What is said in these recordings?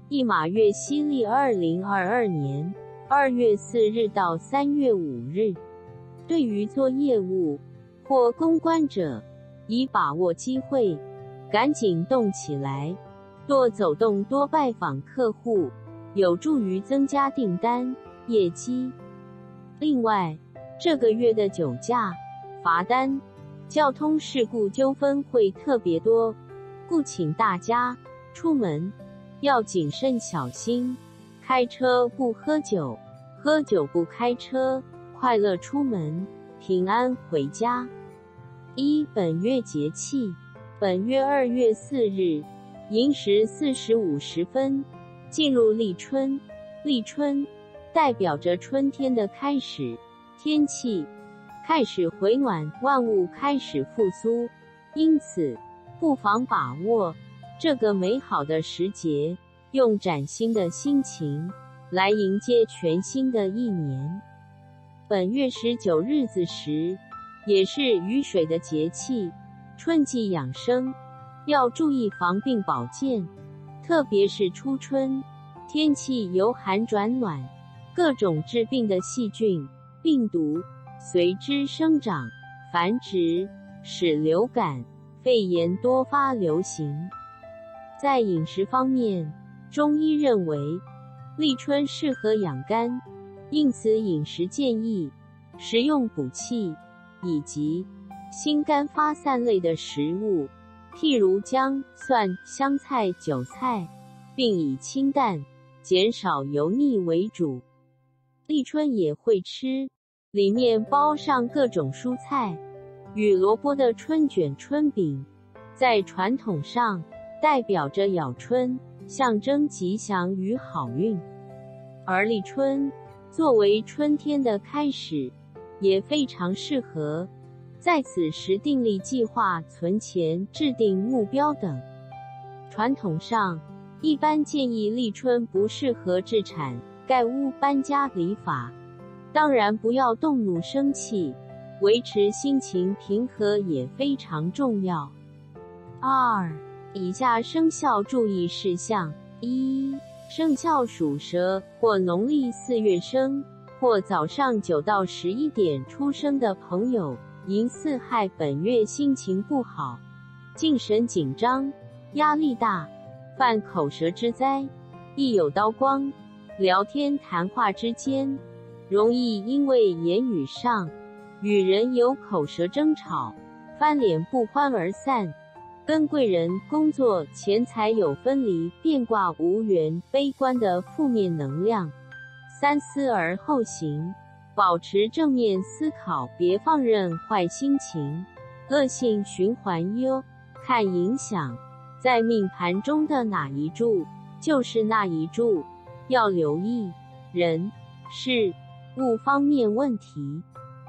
一马月西历2022年2月4日到3月5日。对于做业务或公关者，宜把握机会，赶紧动起来，多走动，多拜访客户，有助于增加订单、业绩。另外，这个月的酒驾、罚单、交通事故纠纷会特别多，故请大家出门要谨慎小心，开车不喝酒，喝酒不开车，快乐出门，平安回家。本月节气，本月2月4日，寅时4时50分，进入立春。立春代表着春天的开始，天气开始回暖，万物开始复苏，因此不妨把握这个美好的时节，用崭新的心情来迎接全新的一年。本月19日子时，也是雨水的节气，春季养生要注意防病保健，特别是初春，天气由寒转暖，各种致病的细菌、病毒随之生长、繁殖，使流感、肺炎多发流行。在饮食方面，中医认为立春适合养肝，因此饮食建议食用补气以及辛甘发散类的食物，譬如姜、蒜、香菜、韭菜，并以清淡、减少油腻为主。立春也会吃，里面包上各种蔬菜与萝卜的春卷、春饼，在传统上代表着咬春，象征吉祥与好运。而立春作为春天的开始，也非常适合在此时订立计划、存钱、制定目标等。传统上一般建议立春不适合置产、盖屋、搬家、理发，当然不要动怒生气，维持心情平和也非常重要。以下生肖注意事项。生肖属蛇或农历4月生，或早上9到11点出生的朋友，寅巳亥本月心情不好，精神紧张，压力大，犯口舌之灾，易有刀光，聊天谈话之间容易因为言语上与人有口舌争吵，翻脸不欢而散，跟贵人、工作、钱财有分离，变卦无缘，悲观的负面能量。三思而后行，保持正面思考，别放任坏心情，恶性循环哟。看影响在命盘中的哪一柱，就是那一柱，要留意人、事、物方面问题。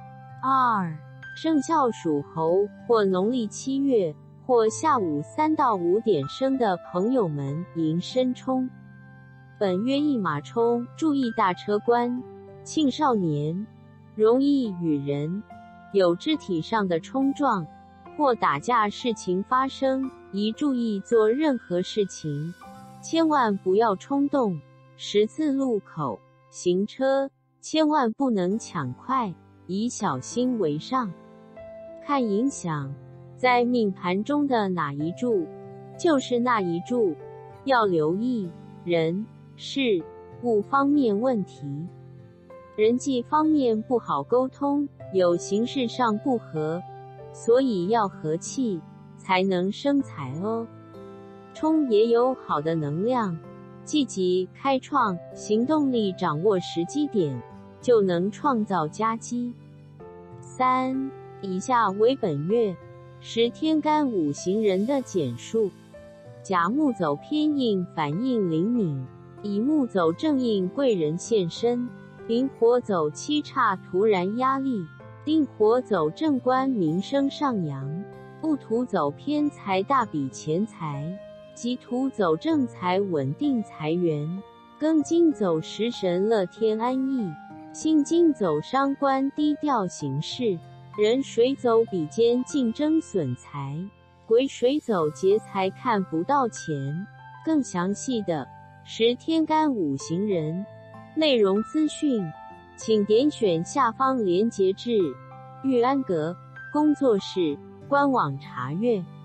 生肖属猴或农历7月或下午3到5点生的朋友们，寅申冲。本月一马冲，注意大车关，青少年容易与人有肢体上的冲撞或打架事情发生，宜注意做任何事情千万不要冲动，十字路口行车千万不能抢快，以小心为上。看影响在命盘中的哪一柱，就是那一柱，要留意人、事、物方面问题。人际方面不好沟通，有形式上不和，所以要和气才能生财哦。冲也有好的能量，积极开创，行动力，掌握时机点，就能创造佳绩。以下为本月10天干五行人的简述。甲木走偏印，反应灵敏；乙木走正印，贵人现身；丙火走七煞，突然压力；丁火走正官，名声上扬；戊土走偏财，大笔钱财；己土走正财，稳定财源；庚金走食神，乐天安逸；辛金走伤官，低调行事；壬水走比肩，竞争损财；癸水走劫财，看不到钱。更详细的 10天干5行人。内容资讯，请点选下方连结至玉安阁工作室官网查阅。